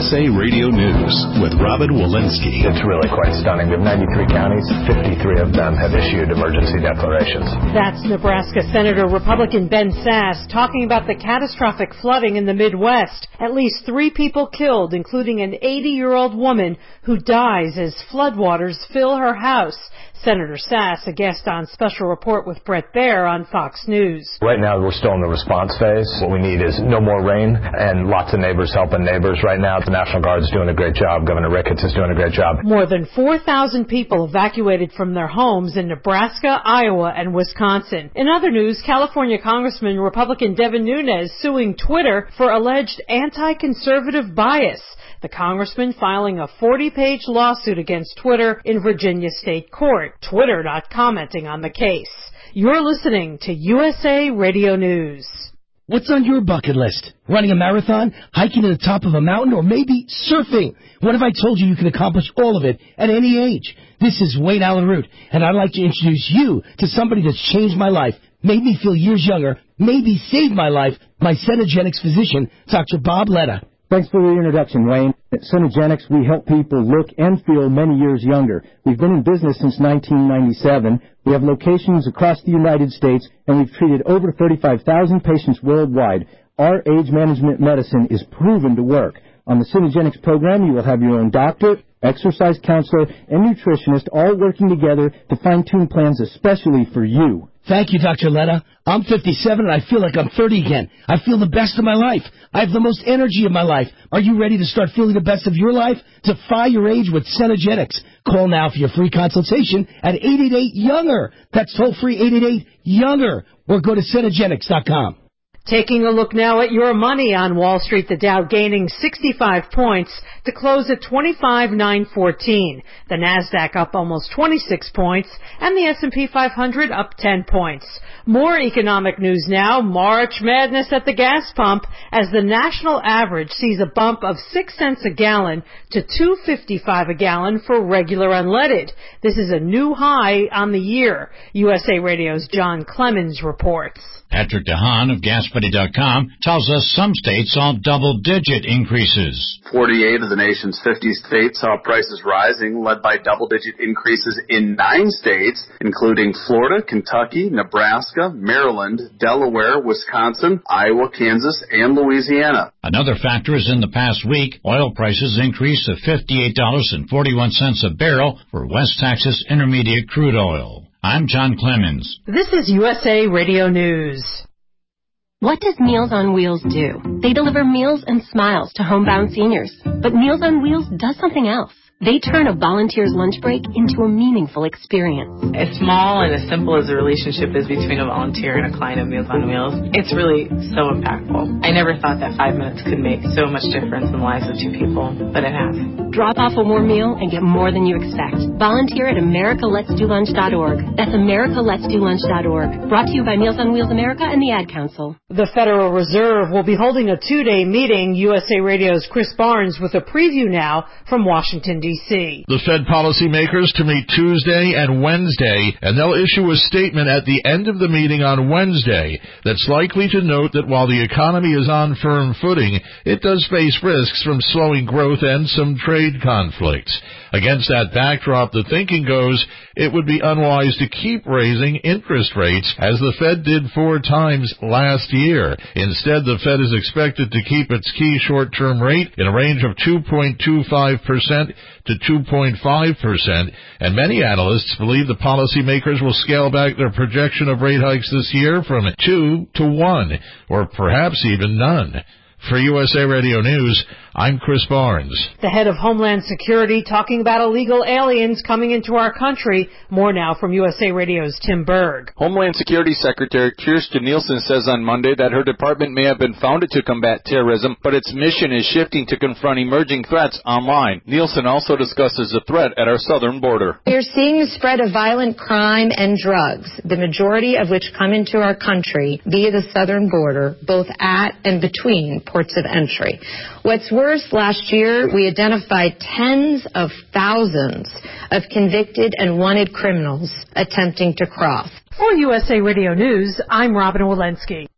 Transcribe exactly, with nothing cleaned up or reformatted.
S A Radio News with Robin Walensky. It's really quite stunning. We have ninety-three counties. fifty-three of them have issued emergency declarations. That's Nebraska Senator Republican Ben Sasse talking about the catastrophic flooding in the Midwest. At least three people killed, including an eighty-year-old woman who dies as floodwaters fill her house. Senator Sasse, a guest on Special Report with Brett Baer on Fox News. Right now, we're still in the response phase. What we need is no more rain and lots of neighbors helping neighbors. Right now, the National Guard's doing a great job. Governor Ricketts is doing a great job. More than four thousand people evacuated from their homes in Nebraska, Iowa, and Wisconsin. In other news, California Congressman Republican Devin Nunes suing Twitter for alleged anti-conservative bias. The congressman filing a forty-page lawsuit against Twitter in Virginia State Court. Twitter not commenting on the case. You're listening to U S A Radio News. What's on your bucket list? Running a marathon, hiking to the top of a mountain, or maybe surfing? What if I told you you can accomplish all of it at any age? This is Wayne Allen Root, and I'd like to introduce you to somebody that's changed my life, made me feel years younger, maybe saved my life, my Cenegenics physician, Doctor Bob Letta. Thanks for the introduction, Wayne. At Cenegenics, we help people look and feel many years younger. We've been in business since nineteen ninety-seven. We have locations across the United States, and we've treated over thirty-five thousand patients worldwide. Our age management medicine is proven to work. On the Cenegenics program, you will have your own doctor, exercise counselor, and nutritionist all working together to fine-tune plans especially for you. Thank you, Doctor Letta. I'm fifty-seven and I feel like I'm thirty again. I feel the best of my life. I have the most energy of my life. Are you ready to start feeling the best of your life? Defy your age with Cenegenics. Call now for your free consultation at eight eight eight, younger. That's toll-free eight eight eight, younger. Or go to Cenegenics dot com. Taking a look now at your money on Wall Street, the Dow gaining sixty-five points to close at twenty-five nine fourteen. The Nasdaq up almost twenty-six points and the S and P five hundred up ten points. More economic news now. March madness at the gas pump as the national average sees a bump of six cents a gallon to two fifty-five a gallon for regular unleaded. This is a new high on the year. U S A Radio's John Clemens reports. Patrick DeHaan of Gas Buddy dot com tells us some states saw double-digit increases. forty-eight of the nation's fifty states saw prices rising, led by double-digit increases in nine states, including Florida, Kentucky, Nebraska, Maryland, Delaware, Wisconsin, Iowa, Kansas, and Louisiana. Another factor is in the past week, oil prices increased to fifty-eight dollars and forty-one cents a barrel for West Texas Intermediate crude oil. I'm John Clemens. This is U S A Radio News. What does Meals on Wheels do? They deliver meals and smiles to homebound seniors. But Meals on Wheels does something else. They turn a volunteer's lunch break into a meaningful experience. As small and as simple as the relationship is between a volunteer and a client of Meals on Wheels, it's really so impactful. I never thought that five minutes could make so much difference in the lives of two people, but it has. Drop off a warm meal and get more than you expect. Volunteer at America Let's Do Lunch dot org. That's America Let's Do Lunch dot org. Brought to you by Meals on Wheels America and the Ad Council. The Federal Reserve will be holding a two-day meeting. U S A Radio's Chris Barnes with a preview now from Washington, D C The Fed policymakers to meet Tuesday and Wednesday, and they'll issue a statement at the end of the meeting on Wednesday that's likely to note that while the economy is on firm footing, it does face risks from slowing growth and some trade conflicts. Against that backdrop, the thinking goes it would be unwise to keep raising interest rates as the Fed did four times last year. Instead, the Fed is expected to keep its key short-term rate in a range of two point two five percent to two point five percent, and many analysts believe the policymakers will scale back their projection of rate hikes this year from two to one, or perhaps even none. For U S A Radio News, I'm Chris Barnes. The head of Homeland Security talking about illegal aliens coming into our country. More now from U S A Radio's Tim Berg. Homeland Security Secretary Kirstjen Nielsen says on Monday that her department may have been founded to combat terrorism, but its mission is shifting to confront emerging threats online. Nielsen also discusses the threat at our southern border. We are seeing the spread of violent crime and drugs, the majority of which come into our country via the southern border, both at and between ports of entry. What's worse, last year we identified tens of thousands of convicted and wanted criminals attempting to cross. For U S A Radio News, I'm Robin Walensky.